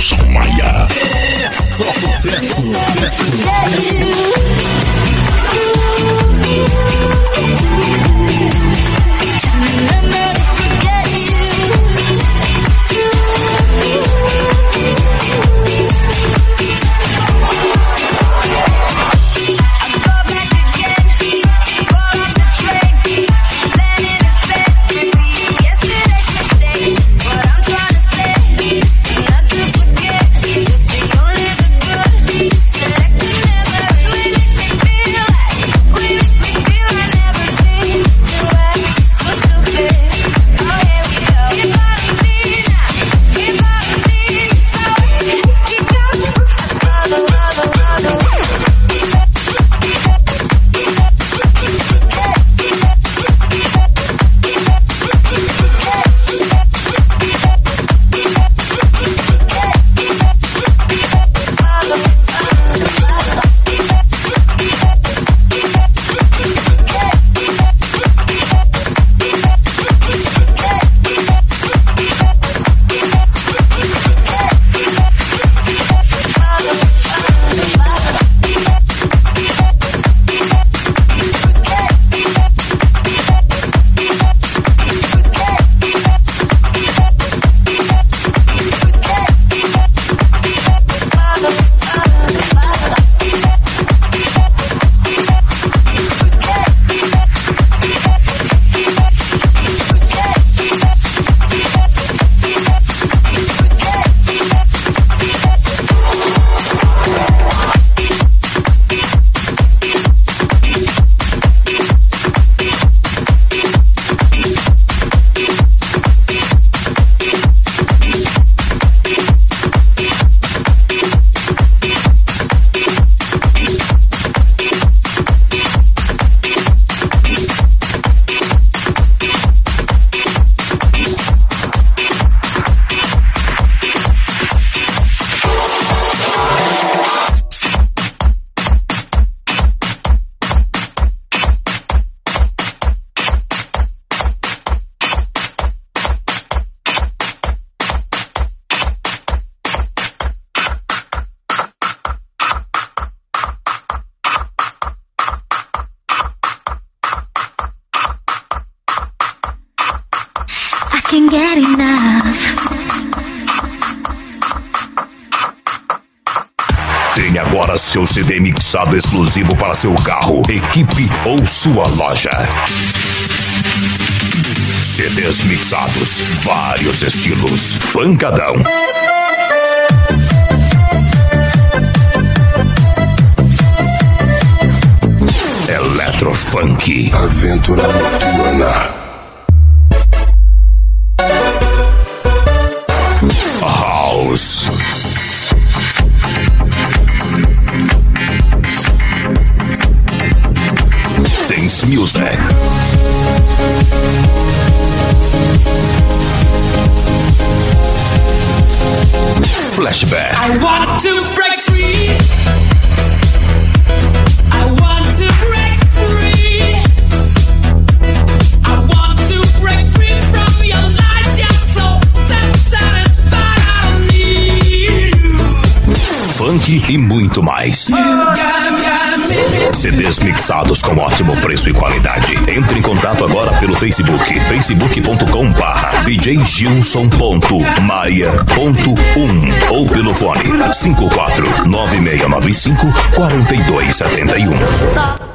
Gilson Maia. É só sucesso. Can't get enough. Tem agora seu CD mixado exclusivo para seu carro, equipe ou sua loja. CDs mixados, vários estilos, pancadão. Eletrofunk. Aventura noturna. House. Dance music. Flashback. I want to break free. I want to break free. I want to break free from your lies. You're so satisfied. I don't need you. Funk e muito mais. CDs mixados com ótimo preço e qualidade. Entre em contato agora pelo Facebook, facebook.com/DJ Gilson.maia.1 ou pelo fone 54 9695 4271.